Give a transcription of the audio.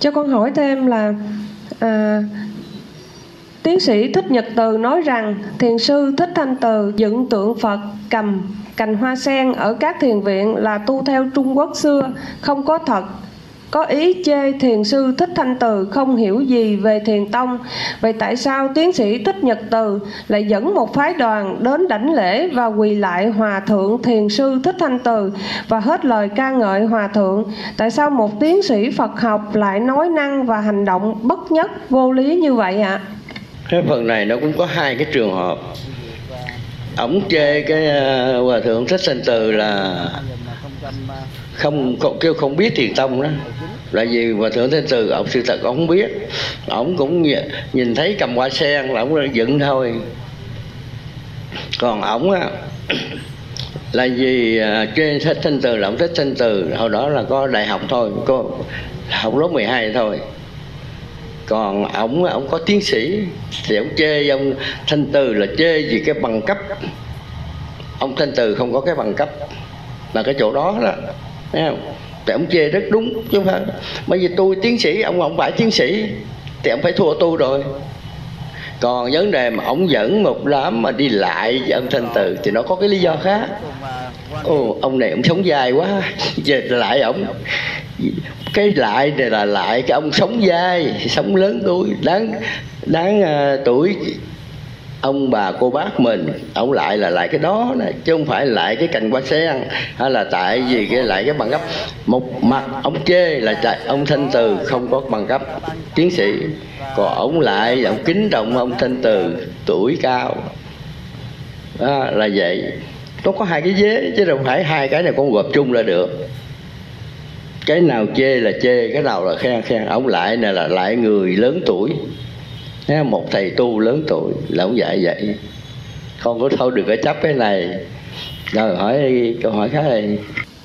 Cho con hỏi thêm là tiến sĩ Thích Nhật Từ nói rằng thiền sư Thích Thanh Từ dựng tượng Phật cầm cành hoa sen ở các thiền viện là tu theo Trung Quốc xưa, không có thật, có ý chê thiền sư Thích Thanh Từ không hiểu gì về thiền tông. Vậy tại sao tiến sĩ Thích Nhật Từ lại dẫn một phái đoàn đến đảnh lễ và quỳ lại Hòa Thượng thiền sư Thích Thanh Từ và hết lời ca ngợi Hòa Thượng? Tại sao một tiến sĩ Phật học lại nói năng và hành động bất nhất, vô lý như vậy ạ? Cái phần này nó cũng có hai cái trường hợp. Ổng chê cái Hòa Thượng Thích Thanh Từ là kêu không biết thiền tông đó, là vì Hòa Thượng Thanh Từ ông sự thật ông không biết, ổng cũng nhìn thấy cầm hoa sen là ổng dựng thôi. Còn ổng á là vì chê Thích Thanh Từ là ông Thích Thanh Từ hồi đó là có đại học thôi, có học lớp 12 thôi. Còn ổng có tiến sĩ thì ổng chê ông Thanh Từ là chê vì cái bằng cấp. Ông Thanh Từ không có cái bằng cấp là cái chỗ đó đó, thấy không? Thì ông chê rất đúng chứ không phải. Bởi vì tôi tiến sĩ, ông không phải tiến sĩ thì ông phải thua tôi rồi. Còn vấn đề mà ông dẫn một đám mà đi lại với ông Thanh Từ thì nó có cái lý do khác. Ông này ông sống dai quá, về lại ổng. Cái lại này là lại cái ông sống dai, sống lớn tuổi, đáng tuổi ông bà cô bác mình. Ông lại là lại cái đó này, chứ không phải lại cái cành hoa sen, hay là tại vì cái lại cái bằng cấp. Một mặt ông chê là ông Thanh Từ không có bằng cấp tiến sĩ, còn ông lại ông kính trọng ông Thanh Từ tuổi cao đó, là vậy. Nó có hai cái vế chứ không phải hai cái này con gộp chung là được. Cái nào chê là chê, cái nào là khen khen. Ông lại này là lại người lớn tuổi, một thầy tu lớn tuổi là ông dạy vậy. Không có thôi đừng có chấp cái này. Rồi hỏi câu hỏi khác này.